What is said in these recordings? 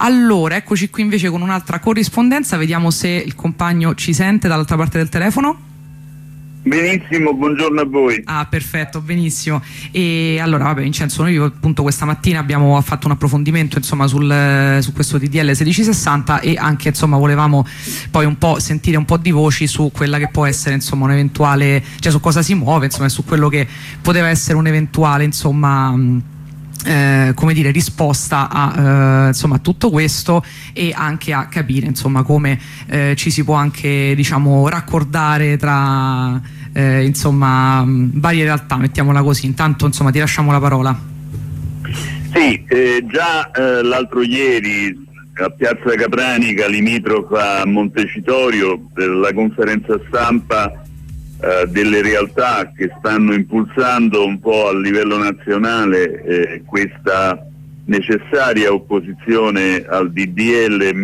Allora, eccoci qui invece con un'altra corrispondenza, vediamo se il compagno ci sente dall'altra parte del telefono. Benissimo, buongiorno a voi. Ah, perfetto, benissimo. E allora, vabbè, Vincenzo, noi appunto questa mattina abbiamo fatto un approfondimento, insomma, su questo DDL 1660 e anche, insomma, volevamo poi un po' sentire un po' di voci su quella che può essere, insomma, un eventuale, cioè su cosa si muove, insomma, su quello che poteva essere un eventuale, insomma, come dire, risposta a insomma, tutto questo, e anche a capire, insomma, come ci si può anche, diciamo, raccordare tra insomma, varie realtà, mettiamola così. Intanto, insomma, ti lasciamo la parola. Sì, già l'altro ieri a Piazza Capranica, limitrofa a Montecitorio, per la conferenza stampa delle realtà che stanno impulsando un po' a livello nazionale questa necessaria opposizione al DDL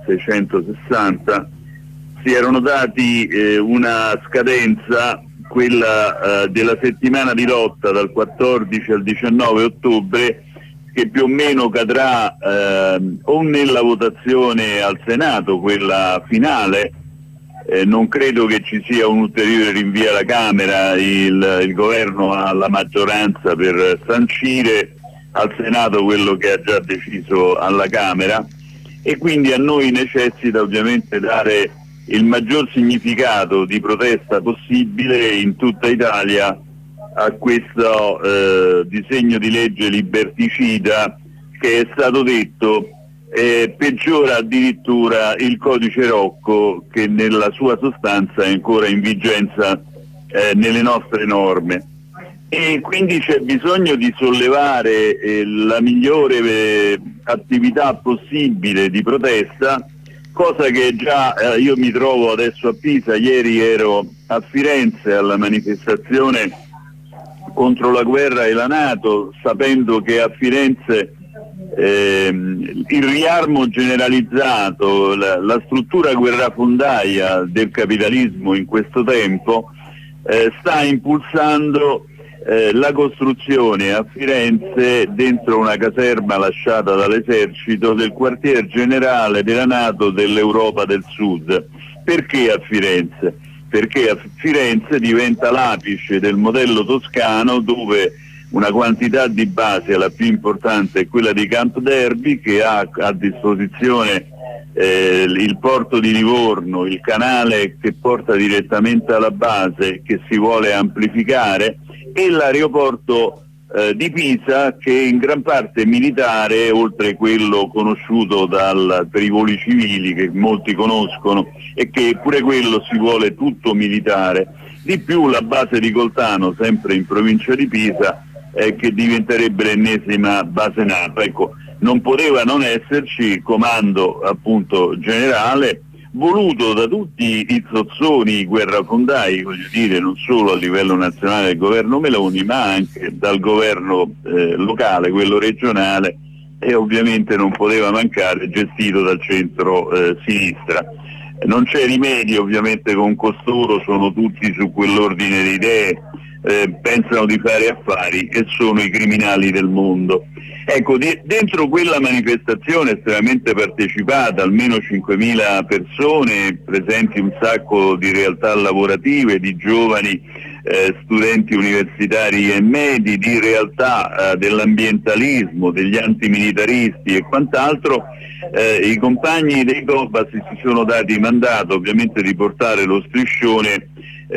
1660, si erano dati una scadenza, quella della settimana di lotta dal 14 al 19 ottobre, che più o meno cadrà o nella votazione al Senato, quella finale. Non credo che ci sia un ulteriore rinvio alla Camera, il governo ha la maggioranza per sancire, al Senato quello che ha già deciso alla Camera, e quindi a noi necessita ovviamente dare il maggior significato di protesta possibile in tutta Italia a questo disegno di legge liberticida che, è stato detto, peggiora addirittura il codice Rocco, che nella sua sostanza è ancora in vigenza nelle nostre norme, e quindi c'è bisogno di sollevare la migliore attività possibile di protesta, cosa che già io mi trovo adesso a Pisa. Ieri ero a Firenze alla manifestazione contro la guerra e la NATO, sapendo che a Firenze il riarmo generalizzato, la struttura guerrafondaia del capitalismo in questo tempo sta impulsando la costruzione a Firenze, dentro una caserma lasciata dall'esercito, del quartier generale della NATO dell'Europa del Sud. Perché a Firenze? Perché a Firenze diventa l'apice del modello toscano, dove una quantità di base, la più importante è quella di Camp Derby, che ha a disposizione il porto di Livorno, il canale che porta direttamente alla base, che si vuole amplificare, e l'aeroporto di Pisa, che in gran parte è militare, oltre quello conosciuto per i voli civili, che molti conoscono, e che pure quello si vuole tutto militare. Di più la base di Coltano, sempre in provincia di Pisa, che diventerebbe l'ennesima base NATO. Ecco, non poteva non esserci il comando, appunto, generale, voluto da tutti i zozzoni guerrafondai, voglio dire, non solo a livello nazionale del governo Meloni, ma anche dal governo locale, quello regionale, e ovviamente non poteva mancare, gestito dal centro-sinistra. Non c'è rimedio ovviamente con costoro, sono tutti su quell'ordine di idee, pensano di fare affari e sono i criminali del mondo. Ecco, dentro quella manifestazione estremamente partecipata, almeno 5.000 persone, presenti un sacco di realtà lavorative, di giovani studenti universitari e medi, di realtà dell'ambientalismo, degli antimilitaristi e quant'altro, i compagni dei Cobas si sono dati mandato ovviamente di portare lo striscione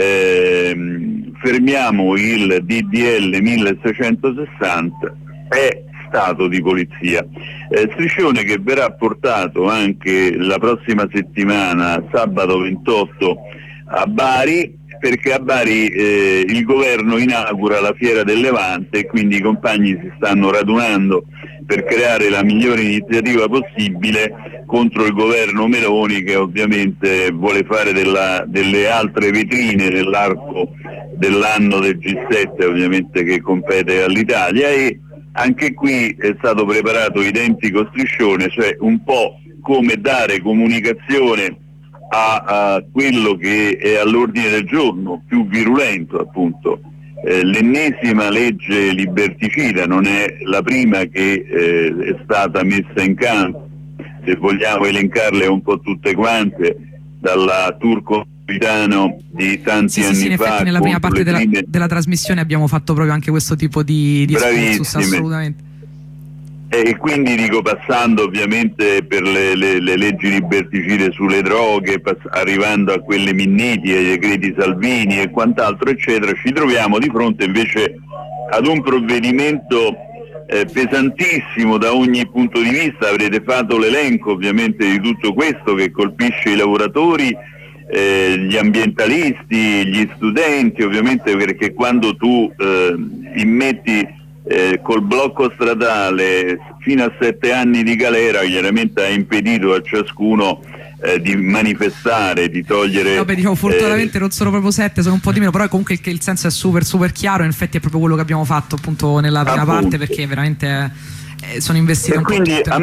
fermiamo il DDL 1660, è stato di polizia, striscione che verrà portato anche la prossima settimana, sabato 28, a Bari, perché a Bari il governo inaugura la Fiera del Levante, e quindi i compagni si stanno radunando per creare la migliore iniziativa possibile contro il governo Meloni, che ovviamente vuole fare delle altre vetrine nell'arco dell'anno del G7, ovviamente, che compete all'Italia. E anche qui è stato preparato identico striscione, cioè un po' come dare comunicazione a quello che è all'ordine del giorno, più virulento, appunto, l'ennesima legge liberticida. Non è la prima che è stata messa in campo se vogliamo elencarle un po' tutte quante, dalla turco-napolitano di tanti anni in fa. effetti nella prima parte della trasmissione abbiamo fatto proprio anche questo tipo di discorso, assolutamente. E quindi dico, passando ovviamente per le leggi liberticide sulle droghe, arrivando a quelle Minniti, ai decreti Salvini e quant'altro eccetera, ci troviamo di fronte invece ad un provvedimento pesantissimo da ogni punto di vista. Avrete fatto l'elenco ovviamente di tutto questo, che colpisce i lavoratori, gli ambientalisti, gli studenti, ovviamente, perché quando tu immetti col blocco stradale fino a 7 anni di galera, chiaramente ha impedito a ciascuno di manifestare, di togliere. Vabbè, diciamo, fortunatamente non sono proprio 7, sono un po' di meno, però comunque il senso è super chiaro. In effetti è proprio quello che abbiamo fatto appunto nella prima parte, perché veramente sono investite un po' tutte a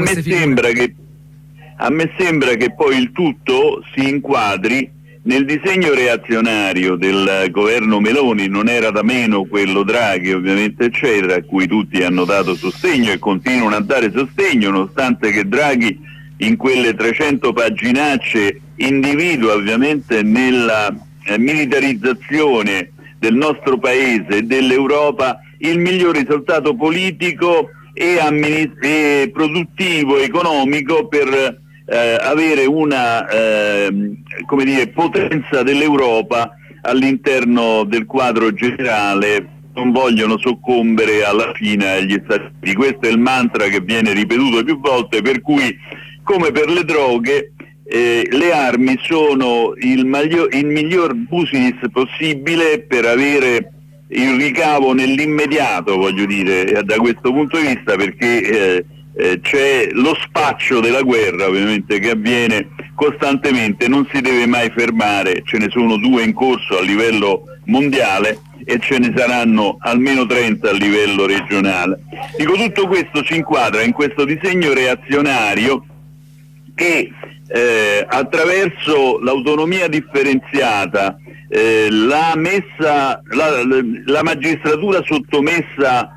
me sembra che poi il tutto si inquadri nel disegno reazionario del governo Meloni. Non era da meno quello Draghi, ovviamente, eccetera, a cui tutti hanno dato sostegno e continuano a dare sostegno, nonostante che Draghi in quelle 300 paginacce individua ovviamente nella militarizzazione del nostro paese e dell'Europa il miglior risultato politico e produttivo, economico, per avere una come dire, potenza dell'Europa all'interno del quadro generale. Non vogliono soccombere alla fine agli Stati Uniti. Questo è il mantra che viene ripetuto più volte, per cui, come per le droghe, le armi sono il miglior business possibile per avere il ricavo nell'immediato, voglio dire, da questo punto di vista, perché c'è lo spaccio della guerra ovviamente che avviene costantemente, non si deve mai fermare. Ce ne sono 2 in corso a livello mondiale e ce ne saranno almeno 30 a livello regionale. Dico, tutto questo si inquadra in questo disegno reazionario che attraverso l'autonomia differenziata, la magistratura sottomessa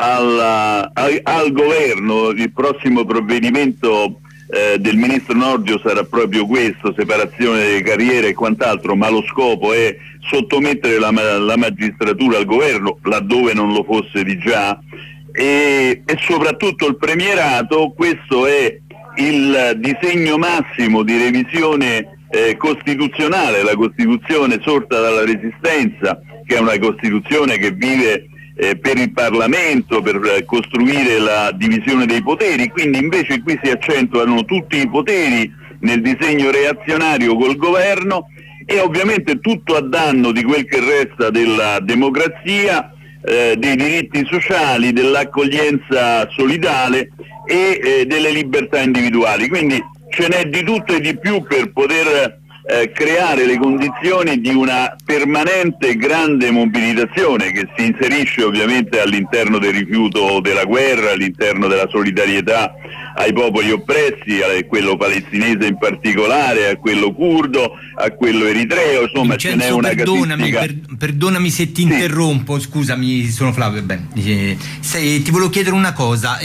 al governo, il prossimo provvedimento del ministro Nordio sarà proprio questo, separazione delle carriere e quant'altro, ma lo scopo è sottomettere la magistratura al governo laddove non lo fosse di già, e soprattutto il premierato. Questo è il disegno massimo di revisione costituzionale, la Costituzione sorta dalla Resistenza, che è una Costituzione che vive per il Parlamento, per costruire la divisione dei poteri. Quindi invece qui si accentuano tutti i poteri nel disegno reazionario col governo, e ovviamente tutto a danno di quel che resta della democrazia, dei diritti sociali, dell'accoglienza solidale e delle libertà individuali. Quindi ce n'è di tutto e di più per poter creare le condizioni di una permanente grande mobilitazione che si inserisce ovviamente all'interno del rifiuto della guerra, all'interno della solidarietà ai popoli oppressi, a quello palestinese in particolare, a quello curdo, a quello eritreo. Insomma, Vincenzo, ce n'è una perdonami se ti interrompo, scusami, sono Flavio. Ti volevo chiedere una cosa,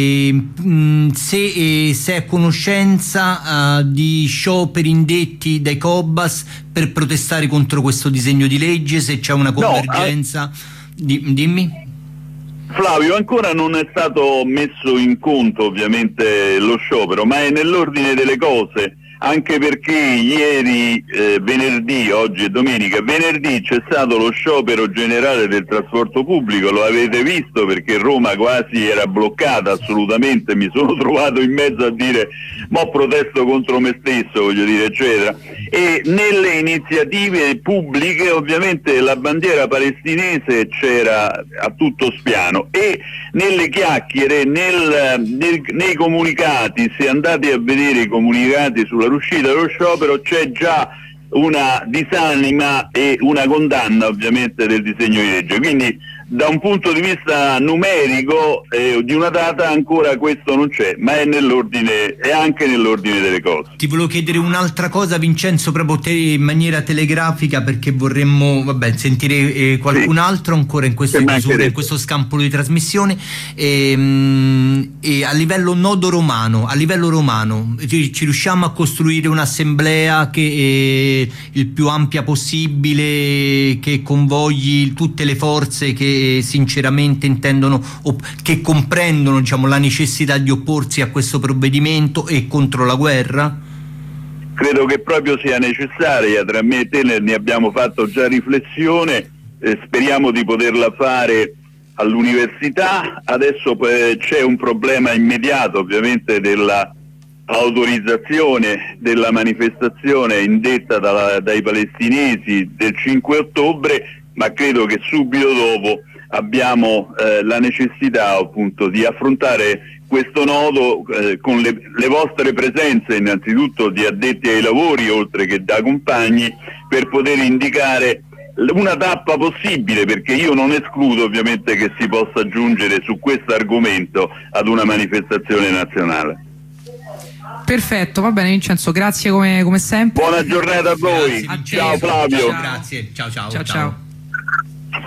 se sei a conoscenza di scioperi indetti dai Cobas per protestare contro questo disegno di legge, se c'è una convergenza. Dimmi. Flavio, ancora non è stato messo in conto ovviamente lo sciopero, ma è nell'ordine delle cose, anche perché ieri, venerdì, oggi è domenica, venerdì c'è stato lo sciopero generale del trasporto pubblico. Lo avete visto, perché Roma quasi era bloccata assolutamente. Mi sono trovato in mezzo a dire mo protesto contro me stesso, voglio dire, eccetera. E nelle iniziative pubbliche ovviamente la bandiera palestinese c'era a tutto spiano, e nelle chiacchiere, nei comunicati, se andate a vedere i comunicati sulla uscita dello sciopero, c'è già una disanima e una condanna ovviamente del disegno di legge. Quindi da un punto di vista numerico di una data ancora questo non c'è, ma è anche nell'ordine delle cose. Ti volevo chiedere un'altra cosa, Vincenzo, proprio in maniera telegrafica, perché vorremmo sentire qualcun altro ancora in questo episodio, in questo scampolo di trasmissione, e a livello nodo romano, ci riusciamo a costruire un'assemblea che il più ampia possibile, che convogli tutte le forze che sinceramente intendono che comprendono, diciamo, la necessità di opporsi a questo provvedimento e contro la guerra? Credo che proprio sia necessaria. Tra me e te ne abbiamo fatto già riflessione, speriamo di poterla fare all'università. Adesso c'è un problema immediato, ovviamente, della autorizzazione della manifestazione indetta dai palestinesi del 5 ottobre, ma credo che subito dopo abbiamo la necessità appunto di affrontare questo nodo con le vostre presenze, innanzitutto di addetti ai lavori oltre che da compagni, per poter indicare una tappa possibile, perché io non escludo ovviamente che si possa giungere su questo argomento ad una manifestazione nazionale. Perfetto, va bene Vincenzo, grazie come sempre. Buona giornata a voi. Grazie, ciao Flavio. Grazie, ciao. Ciao.